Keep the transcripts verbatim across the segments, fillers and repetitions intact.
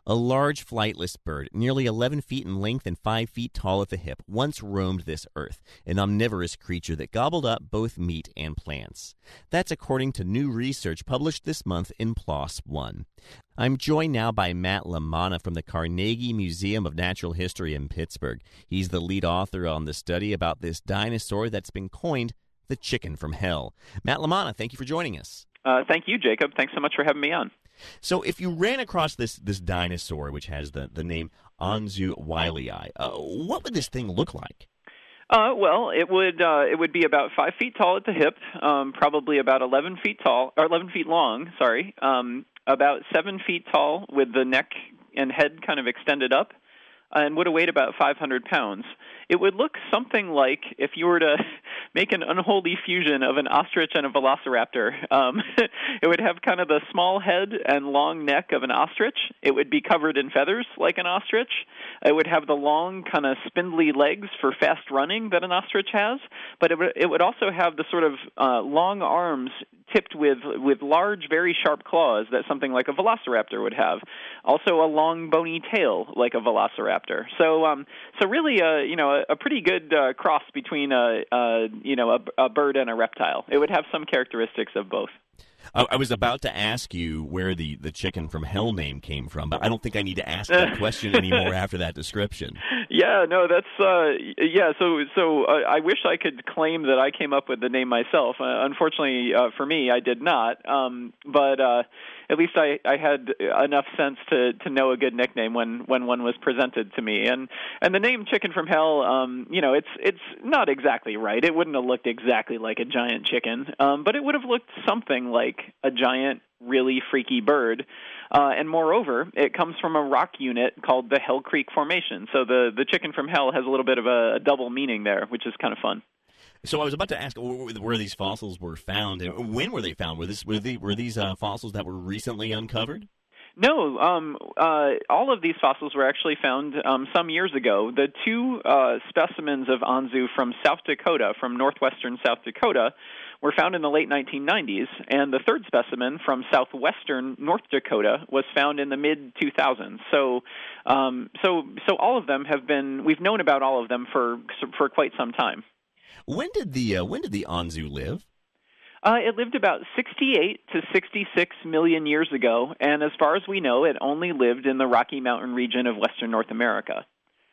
A large flightless bird, nearly eleven feet in length and five feet tall at the hip, once roamed this earth, an omnivorous creature that gobbled up both meat and plants. That's according to new research published this month in PLOS One. I'm joined now by Matt LaManna from the Carnegie Museum of Natural History in Pittsburgh. He's the lead author on the study about this dinosaur that's been coined the chicken from hell. Matt LaManna, thank you for joining us. Uh, thank you, Jacob. Thanks so much for having me on. So if you ran across this this dinosaur, which has the, the name Anzu wiley, uh, what would this thing look like? Uh, well, it would uh, it would be about five feet tall at the hip, um, probably about eleven feet tall, or eleven feet long. Sorry, um, about seven feet tall, with the neck and head kind of extended up, and would have weighed about five hundred pounds. It would look something like if you were to make an unholy fusion of an ostrich and a velociraptor. Um, it would have kind of the small head and long neck of an ostrich. It would be covered in feathers like an ostrich. It would have the long, kind of spindly legs for fast running that an ostrich has, but it would, it would also have the sort of uh, long arms tipped with, with large, very sharp claws that something like a velociraptor would have. Also a long, bony tail like a velociraptor. So, um, so really, uh, you know, a, a pretty good uh, cross between a, a you know a, a bird and a reptile. It would have some characteristics of both. I was about to ask you where the, the chicken from hell name came from, but I don't think I need to ask that question anymore after that description. Yeah, no, that's uh, yeah. So, so uh, I wish I could claim that I came up with the name myself. Uh, unfortunately, uh, for me, I did not. Um, but uh, at least I, I had enough sense to, to know a good nickname when, when one was presented to me. And and the name Chicken from Hell, um, you know, it's it's not exactly right. It wouldn't have looked exactly like a giant chicken, um, but it would have looked something like a giant, really freaky bird. Uh, and moreover, it comes from a rock unit called the Hell Creek Formation. So the, the chicken from hell has a little bit of a, a double meaning there, which is kind of fun. So I was about to ask where these fossils were found. When were they found? Were, this, were, they, were these uh, fossils that were recently uncovered? No, um, uh, all of these fossils were actually found um, some years ago. The two uh, specimens of Anzu from South Dakota, from northwestern South Dakota, were found in the late nineteen nineties, and the third specimen from southwestern North Dakota was found in the mid two thousands. So, um, so, so all of them have been. We've known about all of them for for quite some time. When did the uh, when did the Anzu live? Uh, it lived about sixty-eight to sixty-six million years ago, and as far as we know, it only lived in the Rocky Mountain region of western North America.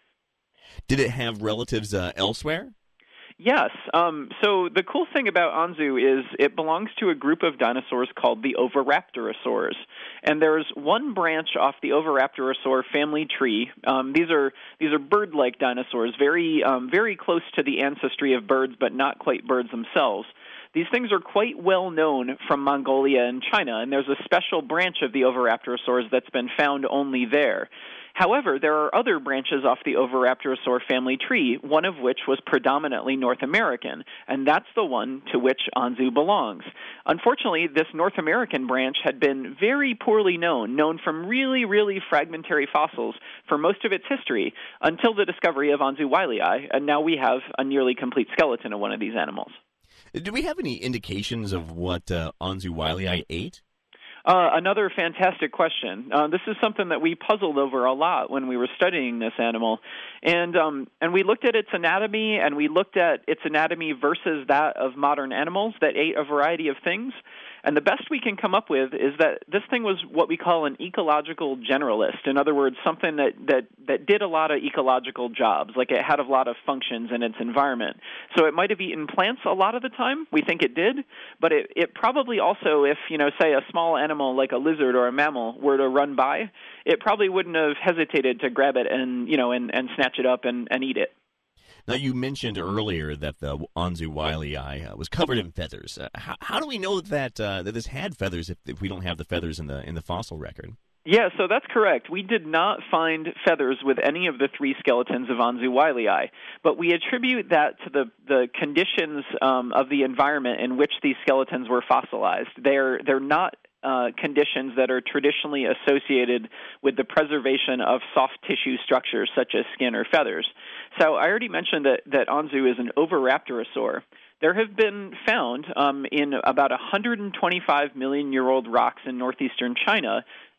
Did it have relatives uh, elsewhere? Yes. Um, so the cool thing about Anzu is it belongs to a group of dinosaurs called the Oviraptorosaurs. And there's one branch off the Oviraptorosaur family tree. Um, these are these are bird-like dinosaurs, very um, very close to the ancestry of birds, but not quite birds themselves. These things are quite well known from Mongolia and China, and there's a special branch of the Oviraptorosaurs that's been found only there. However, there are other branches off the Oviraptorosaur family tree, one of which was predominantly North American, and that's the one to which Anzu belongs. Unfortunately, this North American branch had been very poorly known, known from really, really fragmentary fossils for most of its history, until the discovery of Anzu wiley, and now we have a nearly complete skeleton of one of these animals. Do we have any indications of what uh, Anzu wiley ate? Uh, another fantastic question. Uh, this is something that we puzzled over a lot when we were studying this animal. And um, and we looked at its anatomy, and we looked at its anatomy versus that of modern animals that ate a variety of things. And the best we can come up with is that this thing was what we call an ecological generalist. In other words, something that, that, that did a lot of ecological jobs, like it had a lot of functions in its environment. So it might have eaten plants a lot of the time. We think it did. But it, it probably also, if, you know, say a small animal like a lizard or a mammal were to run by, it probably wouldn't have hesitated to grab it and, you know, and, and snatch it up and, and eat it. Now, you mentioned earlier that the Anzu wiley uh, was covered in feathers. Uh, how, how do we know that uh, that this had feathers if, if we don't have the feathers in the in the fossil record? Yeah, so that's correct. We did not find feathers with any of the three skeletons of Anzu wiley, but we attribute that to the, the conditions um, of the environment in which these skeletons were fossilized. They're they're not Uh, conditions that are traditionally associated with the preservation of soft tissue structures such as skin or feathers. So I already mentioned that, that Anzu is an Oviraptorosaur. There have been found um, in about one hundred twenty-five million year old rocks in northeastern China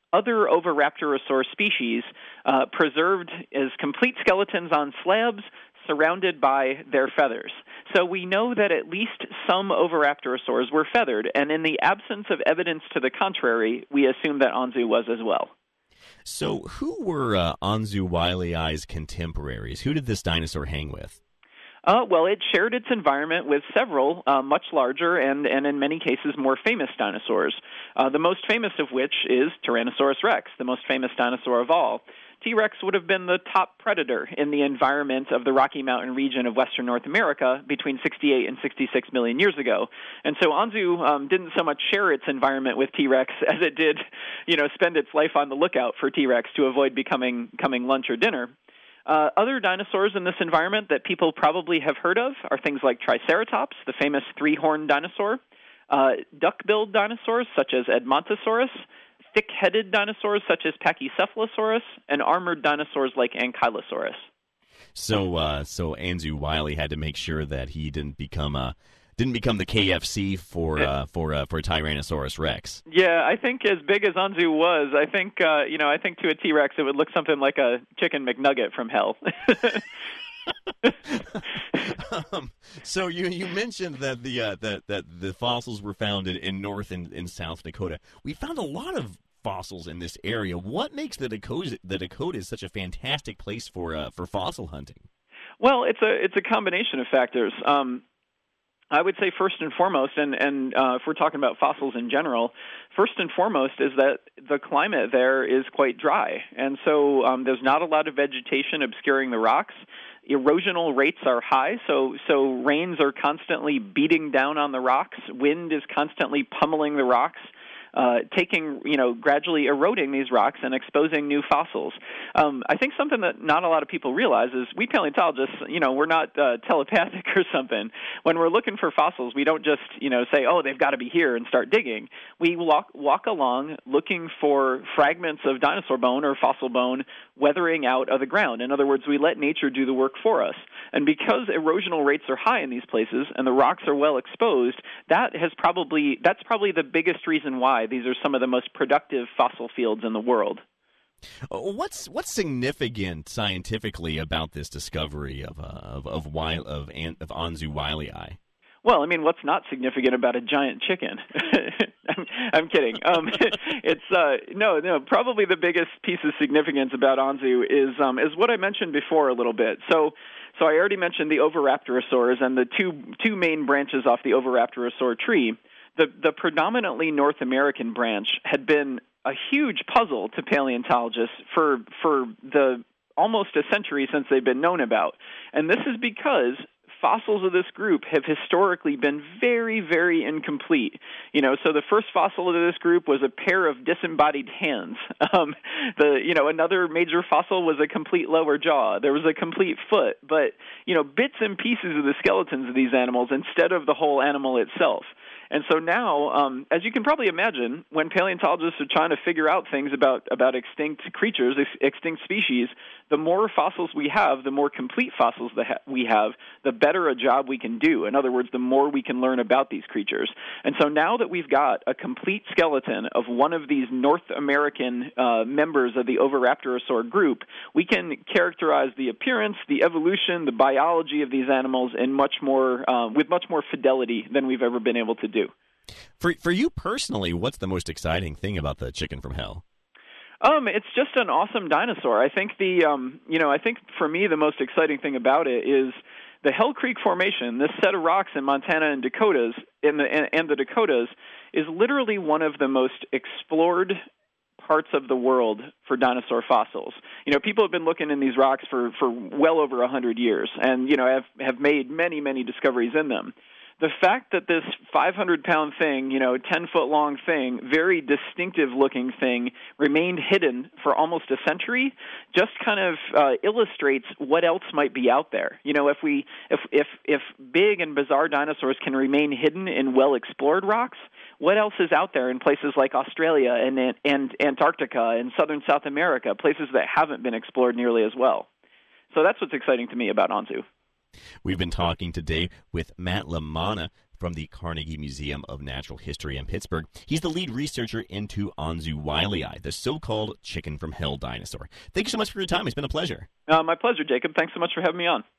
other Oviraptorosaur species uh, preserved as complete skeletons on slabs surrounded by their feathers. So we know that at least some Oviraptorosaurs were feathered, and in the absence of evidence to the contrary, we assume that Anzu was as well. So who were uh, Anzu Wiley's contemporaries? Who did this dinosaur hang with? Uh, well, it shared its environment with several uh, much larger and, and in many cases more famous dinosaurs, uh, the most famous of which is Tyrannosaurus rex, the most famous dinosaur of all. T-Rex would have been the top predator in the environment of the Rocky Mountain region of western North America between sixty-eight and sixty-six million years ago. And so Anzu um, didn't so much share its environment with T-Rex as it did, you know, spend its life on the lookout for T-Rex to avoid becoming, becoming lunch or dinner. Uh, other dinosaurs in this environment that people probably have heard of are things like Triceratops, the famous three-horned dinosaur, uh, duck-billed dinosaurs such as Edmontosaurus, thick-headed dinosaurs such as Pachycephalosaurus, and armored dinosaurs like Ankylosaurus. So, uh, so Anzu Wiley had to make sure that he didn't become a didn't become the K F C for uh, for uh, for Tyrannosaurus Rex. Yeah, I think as big as Anzu was, I think uh, you know, I think to a T-Rex it would look something like a chicken McNugget from hell. um, so you you mentioned that the uh, that that the fossils were found in, in North and in South Dakota. We found a lot of fossils in this area. What makes the Dakota the Dakotas such a fantastic place for uh, for fossil hunting? Well, it's a it's a combination of factors. Um, I would say first and foremost, and, and uh, if we're talking about fossils in general, first and foremost is that the climate there is quite dry. And so um, there's not a lot of vegetation obscuring the rocks. Erosional rates are high, so so rains are constantly beating down on the rocks. Wind is constantly pummeling the rocks, uh, taking, you know, gradually eroding these rocks and exposing new fossils. Um, I think something that not a lot of people realize is we paleontologists, you know, we're not uh, telepathic or something. When we're looking for fossils, we don't just, you know, say, oh, they've got to be here and start digging. We walk, walk along looking for fragments of dinosaur bone or fossil bone weathering out of the ground. In other words, we let nature do the work for us. And because erosional rates are high in these places and the rocks are well exposed, that has probably that's probably the biggest reason why these are some of the most productive fossil fields in the world. What's what's significant scientifically about this discovery of uh, of of, Wiley, of, of Anzu Wiley? Well, I mean, what's not significant about a giant chicken? I'm, I'm kidding. Um, it's uh, no, no. Probably the biggest piece of significance about Anzu is um, is what I mentioned before a little bit. So, so I already mentioned the Oviraptorosaurs and the two two main branches off the Oviraptorosaur tree. The the predominantly North American branch had been a huge puzzle to paleontologists for for the almost a century since they've been known about, and this is because fossils of this group have historically been very, very incomplete. You know, so the first fossil of this group was a pair of disembodied hands. Um, the, you know, another major fossil was a complete lower jaw. There was a complete foot, but, you know, bits and pieces of the skeletons of these animals instead of the whole animal itself. And so now, um, as you can probably imagine, when paleontologists are trying to figure out things about, about extinct creatures, ex- extinct species, the more fossils we have, the more complete fossils that ha- we have, the better a job we can do. In other words, the more we can learn about these creatures. And so now that we've got a complete skeleton of one of these North American uh, members of the Oviraptorosaur group, we can characterize the appearance, the evolution, the biology of these animals in much more, uh, with much more fidelity than we've ever been able to do. For for you personally, what's the most exciting thing about the chicken from hell? Um, it's just an awesome dinosaur. I think the um, you know, I think for me the most exciting thing about it is the Hell Creek Formation. This set of rocks in Montana and Dakotas, in the and, and the Dakotas, is literally one of the most explored parts of the world for dinosaur fossils. You know, people have been looking in these rocks for for well over a hundred years, and you know, have have made many many discoveries in them. The fact that this five hundred pound thing, you know, ten foot long thing, very distinctive looking thing, remained hidden for almost a century, just kind of uh, illustrates what else might be out there. You know, if we, if if if big and bizarre dinosaurs can remain hidden in well explored rocks, what else is out there in places like Australia and and Antarctica and southern South America, places that haven't been explored nearly as well? So that's what's exciting to me about Anzu. We've been talking today with Matt LaManna from the Carnegie Museum of Natural History in Pittsburgh. He's the lead researcher into Anzu wiley, the so-called chicken from hell dinosaur. Thank you so much for your time. It's been a pleasure. Uh, my pleasure, Jacob. Thanks so much for having me on.